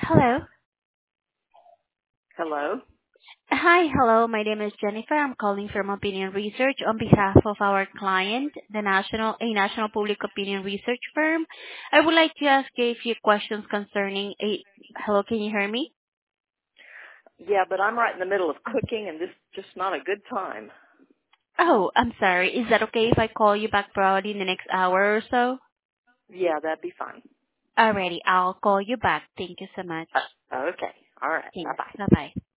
Hello. Hello? Hi, hello. My name is Jennifer. I'm calling from Opinion Research on behalf of our client, a national public opinion research firm. I would like to ask you a few questions concerning a. Hello, can you hear me? Yeah, but I'm right in the middle of cooking and this is just not a good time. Oh, I'm sorry. Is that okay if I call you back probably in the next hour or so? Yeah, that'd be fine. Alrighty, I'll call you back. Thank you so much. Okay. All right. Thanks. Bye-bye. Bye-bye.